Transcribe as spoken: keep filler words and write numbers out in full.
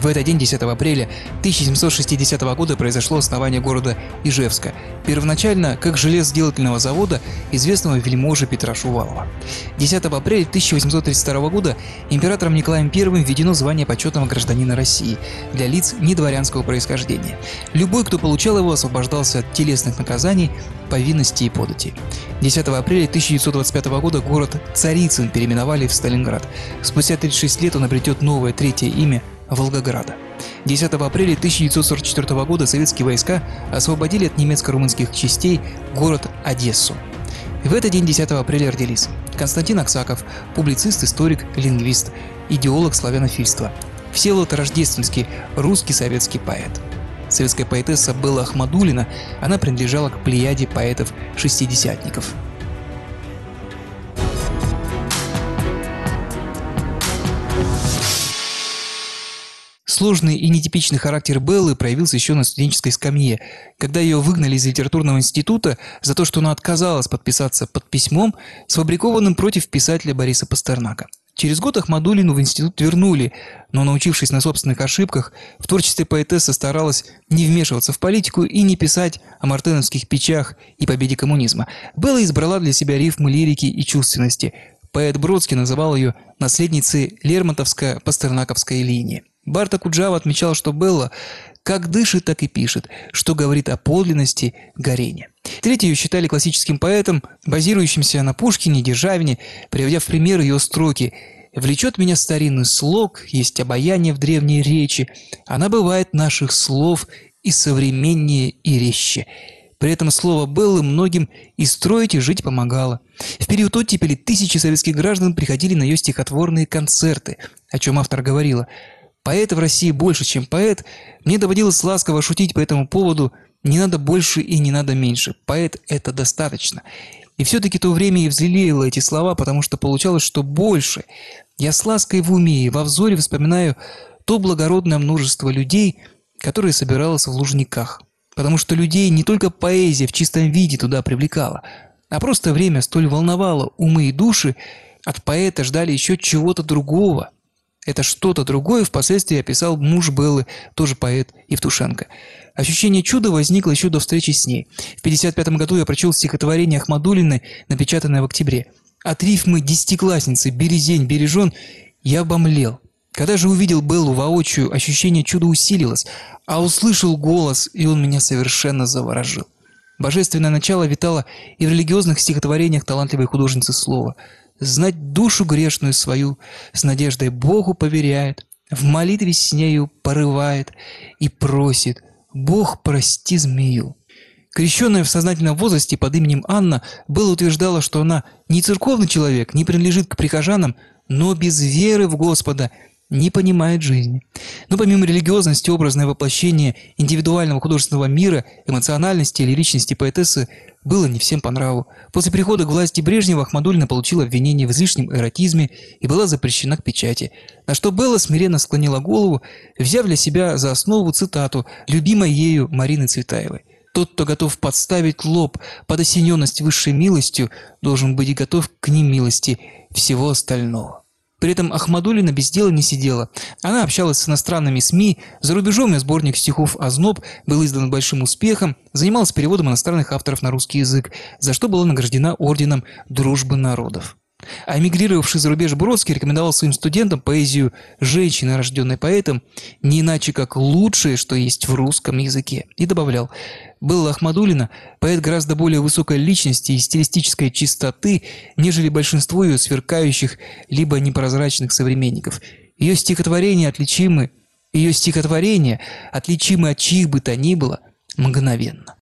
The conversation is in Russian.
В этот день, десятого апреля тысяча семьсот шестидесятого года, произошло основание города Ижевска, первоначально как железоделательного завода, известного вельможи Петра Шувалова. десятого апреля тысяча восемьсот тридцать второго года императором Николаем Первым введено звание почетного гражданина России для лиц недворянского происхождения. Любой, кто получал его, освобождался от телесных наказаний, повинностей и податей. десятого апреля тысяча девятьсот двадцать пятого года город Царицын переименовали в Сталинград. Спустя тридцать шесть лет он обретет новое третье имя – Волгограда. десятого апреля тысяча девятьсот сорок четвёртого года советские войска освободили от немецко-румынских частей город Одессу. В этот день, десятого апреля, родились Константин Аксаков, публицист, историк, лингвист, идеолог славянофильства. Всеволод Рождественский, русский советский поэт. Советская поэтесса Белла Ахмадуллина, она принадлежала к плеяде поэтов-шестидесятников. Сложный и нетипичный характер Беллы проявился еще на студенческой скамье, когда ее выгнали из литературного института за то, что она отказалась подписаться под письмом, сфабрикованным против писателя Бориса Пастернака. Через год Ахмадуллину в институт вернули, но, научившись на собственных ошибках, в творчестве поэтесса старалась не вмешиваться в политику и не писать о мартеновских печах и победе коммунизма. Белла избрала для себя рифмы лирики и чувственности. Поэт Бродский называл ее наследницей лермонтовско-пастернаковской линии. Барта Куджава отмечал, что Белла как дышит, так и пишет, что говорит о подлинности горения. Третьи ее считали классическим поэтом, базирующимся на Пушкине, Державине, приводя в пример ее строки: «Влечет меня старинный слог, есть обаяние в древней речи, она бывает наших слов и современнее, и резче». При этом слово Беллы многим и строить, и жить помогало. В период оттепели тысячи советских граждан приходили на ее стихотворные концерты, о чем автор говорила: «Поэта в России больше, чем поэт. Мне доводилось ласково шутить по этому поводу. Не надо больше и не надо меньше. Поэт – это достаточно». И все-таки то время и взлелеяло эти слова, потому что получалось, что больше. Я с лаской в уме и во взоре вспоминаю то благородное множество людей, которое собиралось в Лужниках. Потому что людей не только поэзия в чистом виде туда привлекала, а просто время столь волновало умы и души, от поэта ждали еще чего-то другого. Это что-то другое впоследствии описал муж Беллы, тоже поэт, Евтушенко. Ощущение чуда возникло еще до встречи с ней. В пятьдесят пятом году я прочел стихотворение Ахмадуллиной, напечатанное в октябре. От рифмы «десятиклассницы», «березень», «бережен» я обомлел. Когда же увидел Беллу воочию, ощущение чуда усилилось, а услышал голос, и он меня совершенно заворожил. Божественное начало витало и в религиозных стихотворениях талантливой художницы слова. Знать душу грешную свою с надеждой Богу поверяет, в молитве с нею порывает и просит: Бог, прости змею. Крещенная в сознательном возрасте под именем Анна, Белла утверждала, что она не церковный человек, не принадлежит к прихожанам, но без веры в Господа не понимает жизни. Но помимо религиозности, образное воплощение индивидуального художественного мира, эмоциональности или личности поэтессы было не всем по нраву. После прихода к власти Брежнева Ахмадуллина получила обвинение в излишнем эротизме и была запрещена к печати. На что Белла смиренно склонила голову, взяв для себя за основу цитату любимой ею Марины Цветаевой: «Тот, кто готов подставить лоб под осененность высшей милостью, должен быть готов к немилости всего остального». При этом Ахмадуллина без дела не сидела. Она общалась с иностранными СМИ, за рубежом ее сборник стихов «Озноб» был издан с большим успехом, занималась переводом иностранных авторов на русский язык, за что была награждена орденом Дружбы народов. А эмигрировавший за рубеж Бродский рекомендовал своим студентам поэзию женщины, рожденной поэтом, не иначе как лучшее, что есть в русском языке. И добавлял: Белла Ахмадуллина – поэт гораздо более высокой личности и стилистической чистоты, нежели большинство ее сверкающих либо непрозрачных современников. Ее стихотворения отличимы, ее стихотворения, отличимы от чьих бы то ни было, мгновенно.